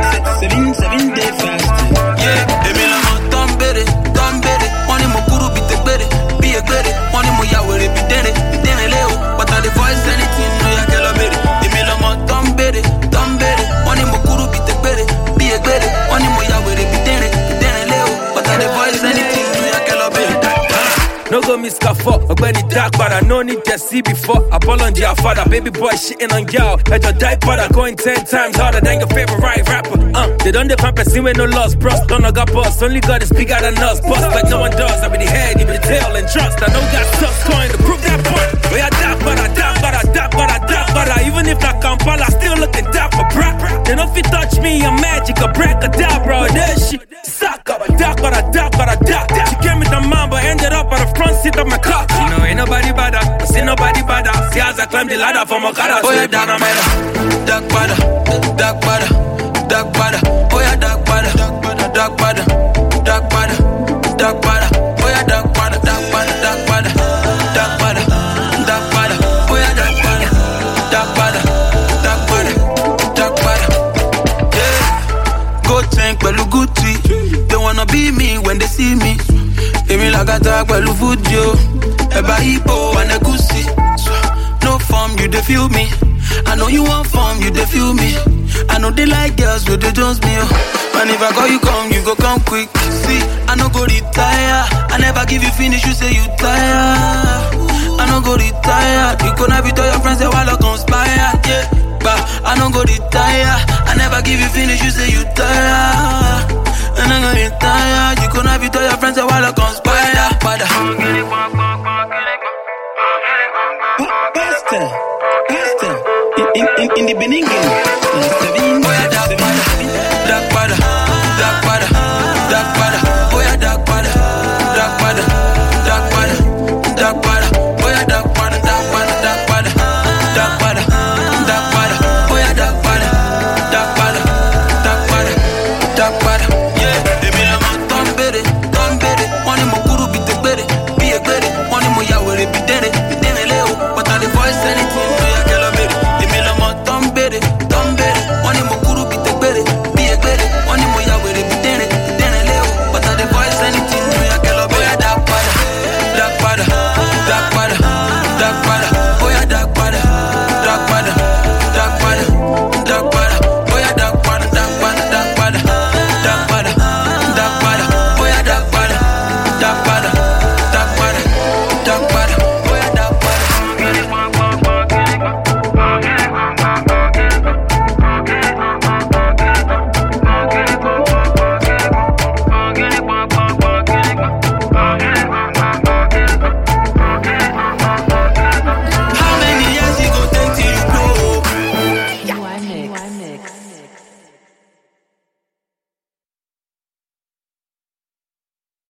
7 day fasting. Yeah, Emila mo tombere. Money mo kuru be a gbere. Money mo yawere be dere leo. But I the voice anything no ya kelo bere. Emila mo tombere. Money mo kuru be a gbere. Money mo yawere be dere leo. But I the voice anything no ya kelo bere. No go miss Kafo, Ogbeni dark, but I no need to see before. I ball on your father, baby boy shitting on y'all. Let your die father going 10 times harder than your favorite rapper. They don't define person with no loss, bros. Don't know got boss, only God is bigger than us. Boss like no one does. I be the head, you be the tail, and trust. I know got stuff coin to prove that point. We are dark, but even if I Kampala, still looking dark for brat. They don't fit touch me, I'm magic, a bracadabra. That shit, suck up, dark. She came with the mom, but ended up at the front seat of my car. You know, ain't nobody bother. I see nobody bother. See as I climb the ladder from Okada. Oh yeah, dark bada. Oh yeah, dark bada. Oh yeah, dark bada. Oh yeah, yeah. Go tank, pelu Gucci. They wanna be me when they see me. Emi like a talk, pelu Fujo. Eba Ibo and a Gucci. No form, you dey feel me. I know you want form, you dey feel me. I know they like girls with the Jones me. And if I call you come, you go come quick. See, I no go retire. I never give you finish, you say you tired. I no go retire. You gonna be to your friends that while I conspire. Yeah, but I no go retire. I never give you finish, you say you tired. And I'm gonna retire. You gonna be to your friends that while I conspire. Pastor, in the beginning,